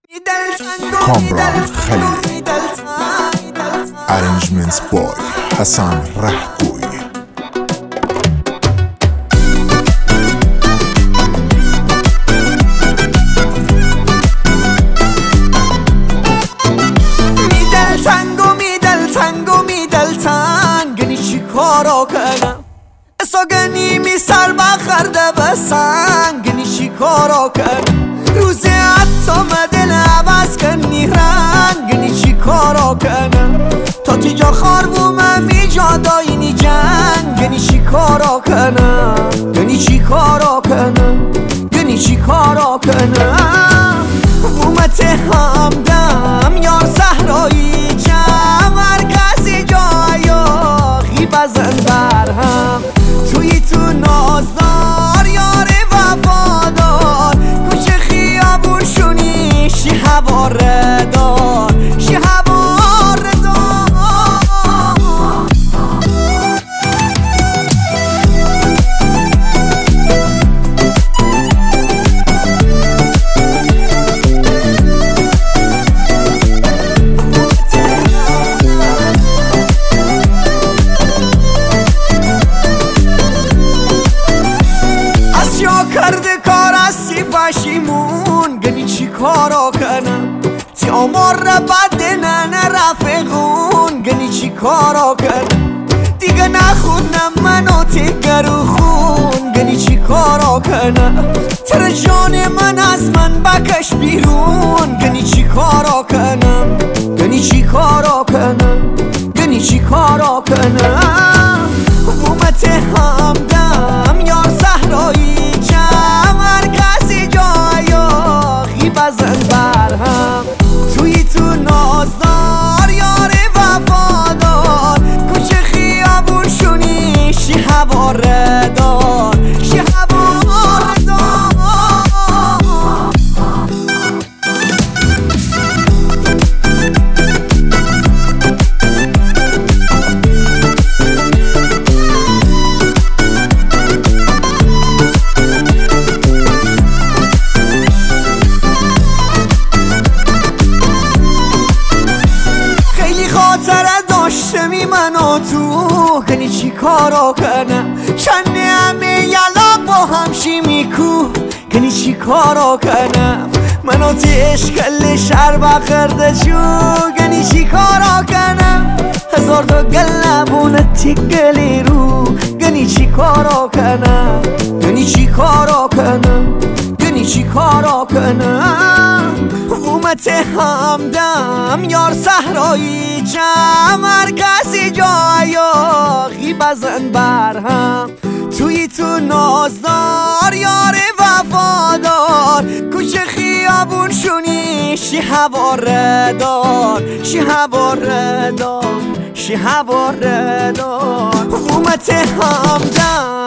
کامران خلیل. ارنجمنت بای حسن رهگوی. کارا کنم ساگنی می سر بخرده به سنگنی چی کارا کنم روزی حتی مدل عوض کنی رنگنی چی کارا کنم تا تیجا خاربومم می جا داینی جنگنی چی کارا کنم گنی چی کارا کنم گنی چی کارا کنم اومت همدم یار صحرایی جم هر کسی جایی بزن بر هم توی تو نازدار یار وفادار کوچه خیابون شونی شی هواره دار شی هواره دار کرده کار هستی پشیمون گنی چی کارا کنم تی آمار بد ننه رفقون گنی چی کارا کنم دیگه نخونم منو تیگرو خون گنی چی کارا کنم تر جان من از من بکش بیرون گنی چی کارا کنم گنی چی کارا کنم گنی چی کارا کنم اومت همدم یار صحرایی بزن بر هم توی تو نازدار یار وفادار کوچه خیابون شونی شی هواره دار شی هواره دار داشتمی منو تو کنی چی کارا کنم چند همه یلا با همشی میکو کنی چی کارا کنم منو تی اشکل شهر بخرده چو کنی چی کارا کنم هزار تا گلبونه تی گلی رو کنی چی کارا کنم کنی چی کارا کنم کنی چی کارا کنم اومت همدم یار صحرایی جم هر کسی جایی بزن بر هم توی تو نازدار یار وفادار کوچه خیابون شونی شی هواره دار شی هواره دار شی هواره دار اومت همدم